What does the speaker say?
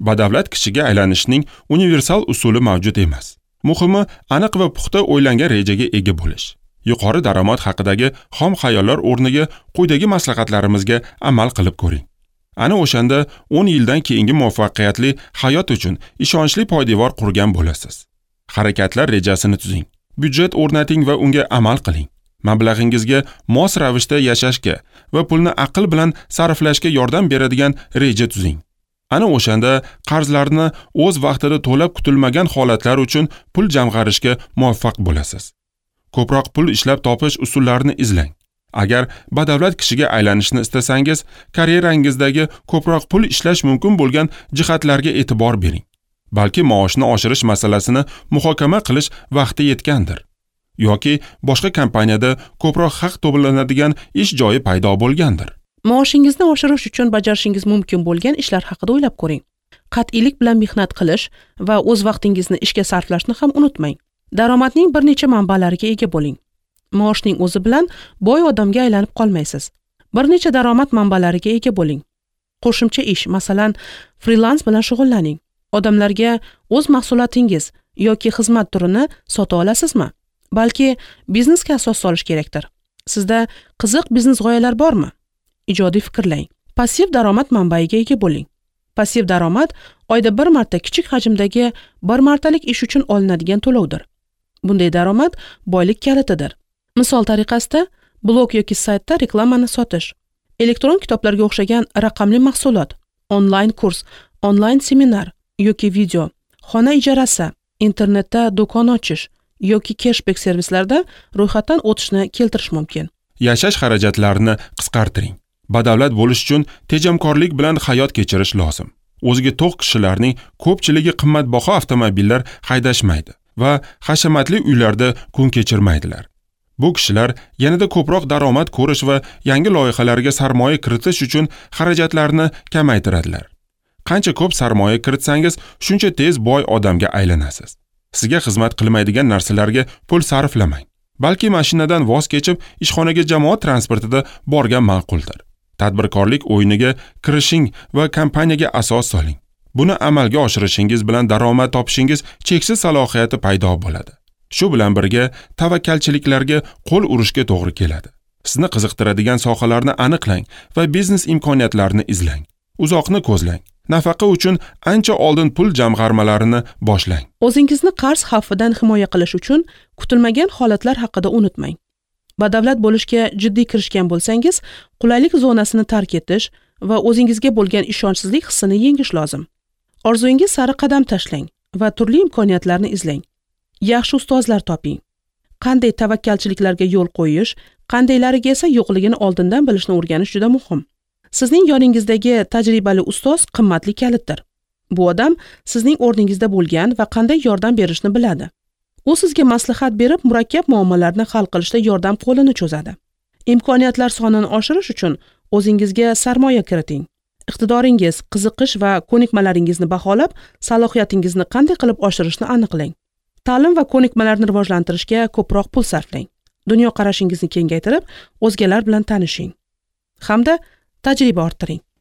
Badavlat kishiga aylanishning universal usuli mavjud emas. Muhimi, aniq va puxta o'ylangan rejaga ega bo'lish. Yuqori daromad haqidagi xom xayollar o'rniga quyidagi maslahatlarimizga amal qilib ko'ring. Ana o'shanda 10 yildan keyingi muvaffaqiyatli hayot uchun ishonchli poydevor qurgan bo'lasiz. Harakatlar rejasini tuzing. Byudjet o'rnating va unga amal qiling. Mablag'ingizga mos ravishda yashashga va pulni aql bilan sarflashga yordam beradigan reja tuzing. Ana o'shanda qarzlarni o'z vaqtida to'lab kutilmagan holatlar uchun pul jamg'arishga muvaffaq bo'lasiz. Ko'proq pul ishlab topish usullarini izlang. Agar badavlat kishiga aylanishni istasangiz, karyerangizdagi ko'proq pul ishlash mumkin bo'lgan jihatlarga e'tibor bering. Balki maoshni oshirish masalasini muhokama qilish vaqti yetgandir. Yoki boshqa kompaniyada ko'proq haq to'lanadigan ish joyi paydo bo'lgandir. Maoshingizni oshirish uchun bajarishingiz mumkin bo'lgan ishlar haqida o'ylab ko'ring. Qat'iylik bilan mehnat qilish va o'z vaqtingizni ishga sarflashni ham unutmang. Daromadning bir necha manbalariga ega bo'ling. Maoshning o'zi bilan boy odamga aylanib qolmaysiz. Bir necha daromad manbalariga ega bo'ling. Qo'shimcha ish, masalan, freelans bilan shug'ullaning. Odamlarga o'z mahsulotingiz yoki xizmat turini sota olasizmi? Balki biznesga asos solish kerakdir. Sizda qiziq biznes g'oyalar bormi? Ijodiy fikrlang. Passiv daromad manbaiga ega bo'ling. Passiv daromad oyda bir marta kichik hajmdagi bir martalik ish uchun olinadigan to'lovdir. Bunday daromad boylik kalitidir. Misol tariqasida blog yoki saytda reklamani sotish, elektron kitoblarga o'xshagan raqamli mahsulot, onlayn kurs, onlayn seminar yoki video, xona ijarasi, internetda do'kon ochish yoki cashback servislarda ro'yxatdan o'tishni keltirish mumkin. Yashash xarajatlarini qisqartiring. Badavlat bo'lish uchun tejamkorlik bilan hayot kechirish lozim. O'ziga to'q kishilarning ko'pchiligi qimmatbaho avtomobillar haydashmaydi va hashamatli uylarda kun kechirmaydilar. Bu kishilar yanada ko'proq daromad ko'rish va yangi loyihalarga sarmoya kiritish uchun xarajatlarni kamaytiradilar. Qancha ko'p sarmoya kiritsangiz, shuncha tez boy odamga aylanasiz. Sizga xizmat qilmaydigan narsalarga pul sarflamang. Balki mashinadan voz kechib, ishxonaga jamoat transportida borgan ma'quldir. Tadbirkorlik o'yiniga kirishing va kompaniyaga asos soling. Buni amalga oshirishingiz bilan daromad topishingiz cheksiz salohiyati paydo bo'ladi. Shu bilan birga tavakkalchiliklarga qo'l urishga to'g'ri keladi. Sizni qiziqtiradigan sohalarni aniqlang va biznes imkoniyatlarini izlang. Uzoqni ko'zlang. Nafaqa uchun ancha oldin pul jamg'armalarini boshlang. O'zingizni qarz xavfidan himoya qilish uchun kutilmagan holatlar haqida unutmang. Badavlat bo'lishga jiddiy kirishgan bo'lsangiz, qulaylik zonasini tark etish va o'zingizga bo'lgan ishonchsizlik hissini yengish lozim. Orzungiz sari qadam tashlang va turli imkoniyatlarni izlang. Yaxshi ustozlar toping. Qanday tavakkalchiliklarga yo'l qo'yish, qandaylariga esa yo'qligini oldindan bilishni o'rganish juda muhim. Sizning yoningizdagi tajribali ustoz qimmatli kalitdir. Bu odam sizning o'rningizda bo'lgan va qanday yordam berishni biladi. U sizga maslahat berib, murakkab muammolarni hal qilishda yordam qo'lini cho'zadi. Imkoniyatlar sonini oshirish uchun o'zingizga sarmoya kiriting. Iqtidoringiz, qiziqish va ko'nikmalaringizni baholab, salohiyatingizni qanday qilib oshirishni aniqlang. Ta'lim va ko'nikmalarni rivojlantirishga ko'proq pul sarflang. Dunyo qarashingizni kengaytirib, o'zgalar bilan tanishing. Hamda tajriba orttiring.